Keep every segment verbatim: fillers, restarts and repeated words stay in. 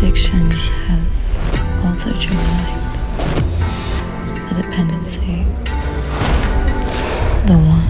addiction has altered your mind. The dependency. The want.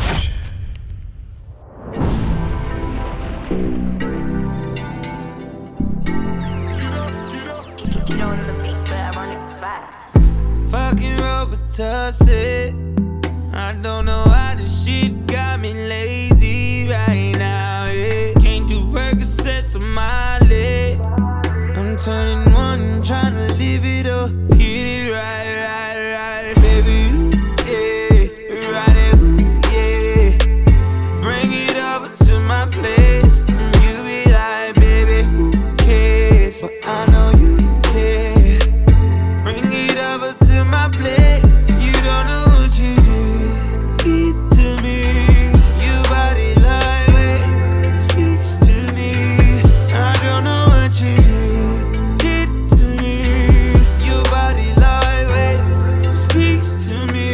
You know the beat, but I run it back. Fucking Robitussin. I don't know why this shit got me lazy right now, yeah. Can't do Percocets on my leg. I'm turning one, trying to live it up. Hit it right, right, right. Baby, ooh, yeah. Ride it, ooh, yeah. Bring it over to my place. And you be like, baby, who cares? But I know you care. Bring it over to my place. You don't know what you did. Eat to me. Your body lightweight speaks to me. I don't know what you did. Did to me. Your body lightweight speaks to me.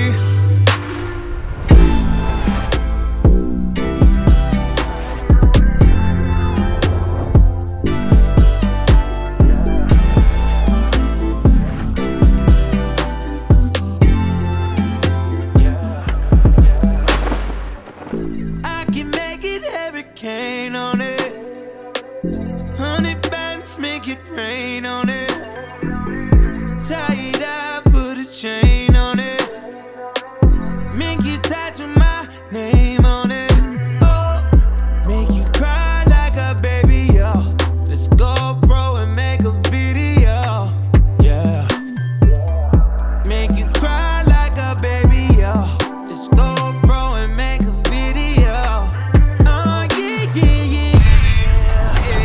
I can make it hurricane on it. Honey bands make it rain on it. Tie it up, put a chain on it. Make you tattoo my name on it. Oh, make you cry like a baby, yo. Let's go, bro, and make a video. Yeah. Make you cry like a baby, yo. Let's go, bro, and make a video. Oh, yeah, yeah, yeah.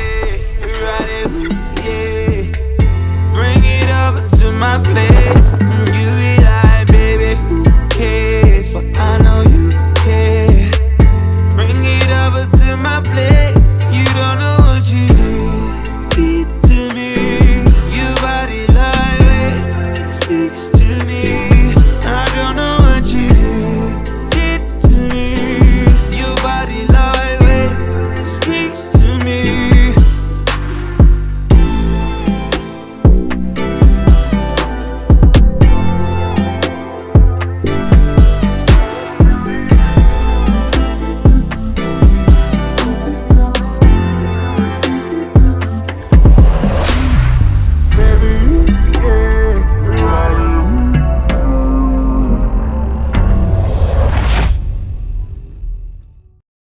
Yeah, ride it, ooh, yeah. Bring it over to my place.